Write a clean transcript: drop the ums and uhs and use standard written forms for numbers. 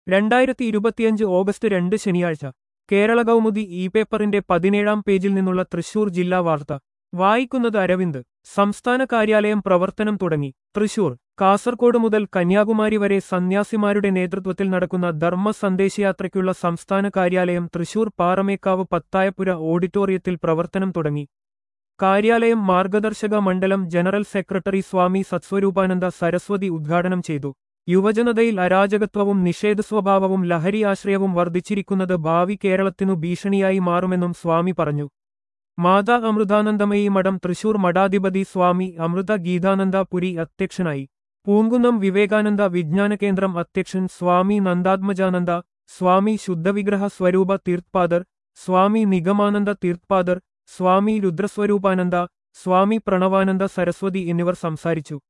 2025 August 2 ശനിയാഴ്ച Kerala Kaumudi E പേപ്പറിന്റെ 17-ാം പേജിൽ നിന്നുള്ള തൃശൂർ ജില്ലാ വാർത്ത വായിക്കുന്നത് അരവിന്ദ്. സംസ്ഥാന കാര്യാലയം പ്രവർത്തനം തുടങ്ങി. തൃശൂർ. കാസർകോട് മുതൽ കന്യാകുമാരി വരെ സന്യാസിമാരുടെ നേതൃത്വത്തിൽ നടക്കുന്ന ധർമ്മ സന്ദേശയാത്രയ്ക്കുള്ള സംസ്ഥാന കാര്യാലയം തൃശൂർ പാറമേക്കാവ് പത്തായപ്പുര ഓഡിറ്റോറിയത്തിൽ പ്രവർത്തനം തുടങ്ങി. കാര്യാലയം മാർഗദർശക മണ്ഡലം ജനറൽ സെക്രട്ടറി സ്വാമി സത്സ്വരൂപാനന്ദ സരസ്വതി ഉദ്ഘാടനം ചെയ്തു. യുവജനതയിൽ അരാജകത്വവും നിഷേധസ്വഭാവവും ലഹരി ആശ്രയവും വർദ്ധിച്ചിരിക്കുന്നത് ഭാവി കേരളത്തിനു ഭീഷണിയായി മാറുമെന്നും സ്വാമി പറഞ്ഞു. മാതാ അമൃതാനന്ദമയി മഠം തൃശൂർ മഠാധിപതി സ്വാമി അമൃത ഗീതാനന്ദ പുരി അധ്യക്ഷനായി. പൂങ്കുന്നം വിവേകാനന്ദ വിജ്ഞാന കേന്ദ്രം അധ്യക്ഷൻ സ്വാമി നന്ദാത്മജാനന്ദ, സ്വാമി ശുദ്ധവിഗ്രഹ സ്വരൂപ തീർത്ഥാദർ, സ്വാമി നിഗമാനന്ദ തീർത്ഥാദർ, സ്വാമി രുദ്രസ്വരൂപാനന്ദ, സ്വാമി പ്രണവാനന്ദ സരസ്വതി എന്നിവർ സംസാരിച്ചു.